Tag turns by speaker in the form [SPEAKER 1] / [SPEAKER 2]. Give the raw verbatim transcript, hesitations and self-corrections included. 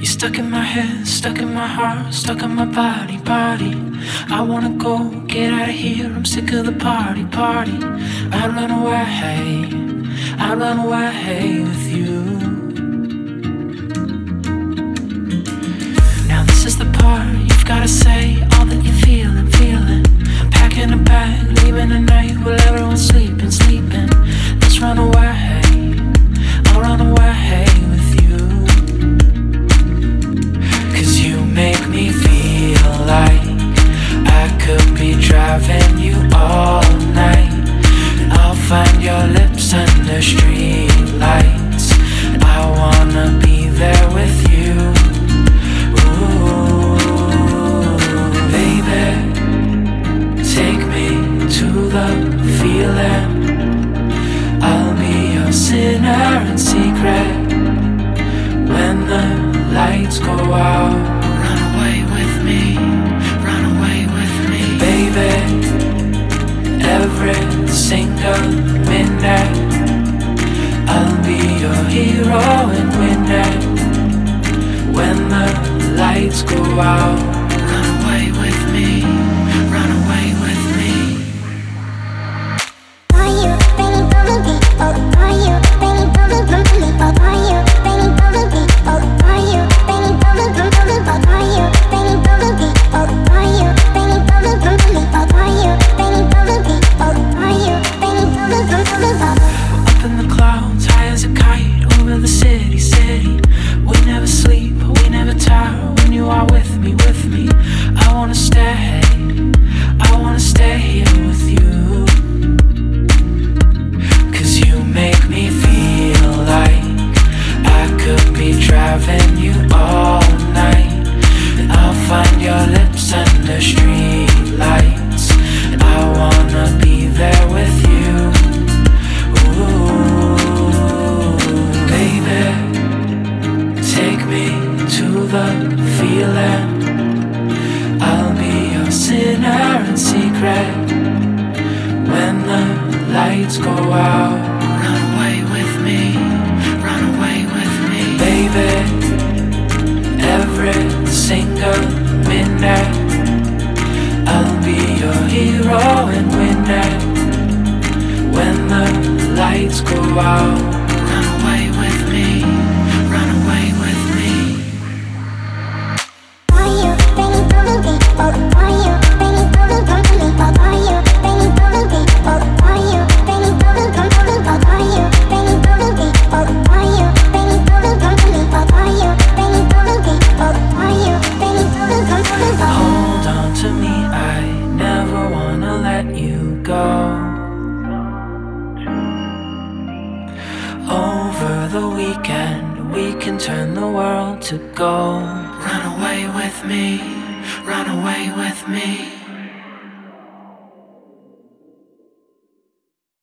[SPEAKER 1] You're stuck in my head, stuck in my heart, stuck in my body, body. I wanna go, get out of here, I'm sick of the party, party. I'd run away, I'd run away with you. Now this is the part, you've gotta say all that you're feeling, feeling. Packing a bag, leaving tonight while everyone's sleeping, sleeping. Let's run away, I'll run away with you. Cause you make me feel like I could be driving you all night. And I'll find your lips under street lights. I wanna be there with you. Ooh, baby, take me to the feeling. I'll be your sinner in secret. When the lights go out, run away with me, run away with me, baby. Every single minute, I'll be your hero and winner. When the lights go out, run away with me, run away with me.
[SPEAKER 2] Are you raining for the people? Are you raining for the people? Are you raining for the people? Are you raining for the people? Are you raining for the people? Are you raining for the people? Are you raining for the people? Are you raining for the people?
[SPEAKER 1] Up in the clouds, high as a kite, over the city, city. We never sleep, we never tire. When you are with me, with me, I wanna stay, I wanna stay here with you. Cause you make me feel like I could be driving you all night. And I'll find your lips under street lights. And I wanna be there with you. Ooh, baby, take me to the feeling. I'll be your sinner in secret. When the lights go out, run away with me, run away with me, baby. Every single minute, I'll be your hero and winner. When the lights go out, run away with me, run away with me.
[SPEAKER 2] Are you raining for the people? Are you raining for the people? Are you raining for the people? Are you raining for the people? Are you raining for the people? Are you raining for the people? Are you raining for the people? Are you raining for the people?
[SPEAKER 1] Hold on to me, I never wanna let you go. Over the weekend, we can turn the world to gold. Run away with me, run away with me.